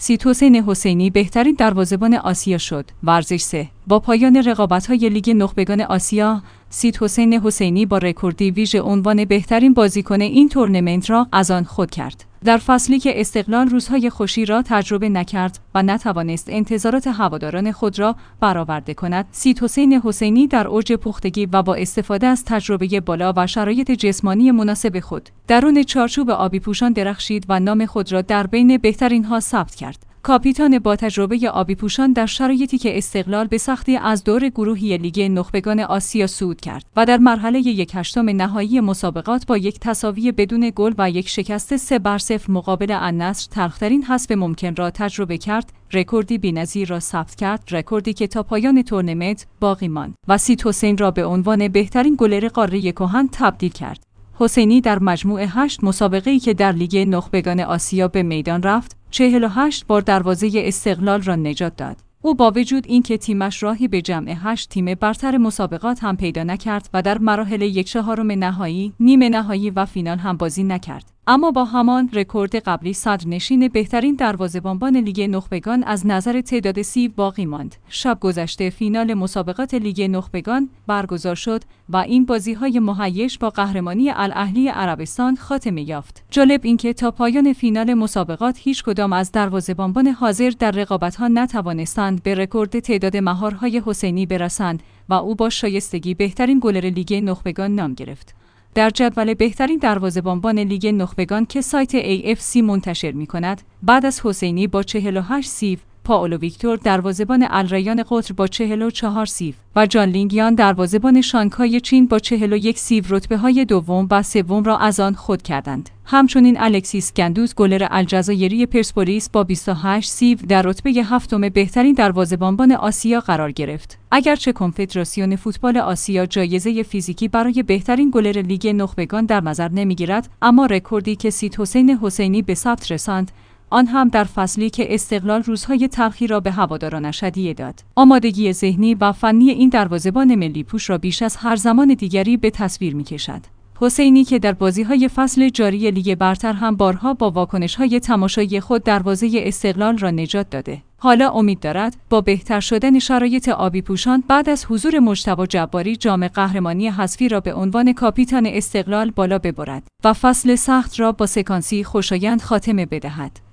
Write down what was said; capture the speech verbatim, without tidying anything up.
سید حسین حسینی بهترین دروازه‌بان آسیا شد. ورزش سه. با پایان رقابت‌های لیگ نخبگان آسیا، سید حسین حسینی با رکوردی ویژه عنوان بهترین بازیکن این تورنمنت را از آن خود کرد. در فصلی که استقلال روزهای خوشی را تجربه نکرد و نتوانست انتظارات هواداران خود را برآورده کند، سید حسین حسینی در اوج پختگی و با استفاده از تجربه بالا و شرایط جسمانی مناسب خود، درون چارچوب آبی پوشان درخشید و نام خود را در بین بهترین‌ها ثبت کرد. کاپیتان با تجربه آبی پوشان در شرایطی که استقلال به سختی از دور گروهی لیگ نخبگان آسیا صعود کرد و در مرحله یک هشتم نهایی مسابقات با یک تساوی بدون گل و یک شکست سه بر صفر مقابل النصر تلخ‌ترین حذف ممکن را تجربه کرد، رکوردی بی‌نظیر را ثبت کرد، رکوردی که تا پایان تورنمنت باقی ماند و سید حسین را به عنوان بهترین گلر قاره کهن تبدیل کرد. حسینی در مجموع هشت مسابقه‌ای که در لیگ نخبگان آسیا به میدان رفت، چهل و هشت بار دروازه استقلال را نجات داد. او با وجود اینکه تیمش راهی به جمع هشت تیم برتر مسابقات هم پیدا نکرد و در مراحل یک چهارم نهایی، نیمه نهایی و فینال هم بازی نکرد، اما با همان رکورد قبلی صدرنشین بهترین دروازه‌بان لیگ نخبگان از نظر تعداد سیو باقی ماند. شب گذشته فینال مسابقات لیگ نخبگان برگزار شد و این بازی‌های مهیج با قهرمانی الاهلی عربستان خاتمه یافت. جالب اینکه تا پایان فینال مسابقات هیچ کدام از دروازه‌بانان حاضر در رقابت‌ها نتوانستند به رکورد تعداد مهارهای حسینی برسند و او با شایستگی بهترین گلر لیگ نخبگان نام گرفت. در جدول بهترین دروازه‌بانان لیگ نخبگان که سایت ای اف سی منتشر می‌کند، بعد از حسینی با چهل و هشت سیو، پائولو ویکتور دروازه‌بان الریان قطر با چهل و چهار سیو و جان لینگیان دروازه‌بان شانگهای چین با چهل و یک سیو رتبه‌های دوم و سوم را از آن خود کردند. همچنین الکسیس گندوز گلر الجزایری پرسپولیس با بیست و هشت سیو در رتبه هفتم بهترین دروازه‌بانان آسیا قرار گرفت. اگرچه کنفدراسیون فوتبال آسیا جایزه فیزیکی برای بهترین گلر لیگ نخبگان در نظر نمی‌گیرد، اما رکوردی که سید حسین حسینی به ثبت رساند، آن هم در فصلی که استقلال روزهای تلخی را به هوادارانش هدیه داد. آمادگی ذهنی و فنی این دروازه‌بان ملی پوش را بیش از هر زمان دیگری به تصویر می‌کشد. حسینی که در بازی‌های فصل جاری لیگ برتر هم بارها با واکنش‌های تماشایی خود دروازه استقلال را نجات داده، حالا امید دارد با بهتر شدن شرایط آبی پوشان بعد از حضور مجتبی جباری جام قهرمانی حذفی را به عنوان کاپیتان استقلال بالا ببرد و فصل سخت را با سکانسی خوشایند خاتمه بدهد.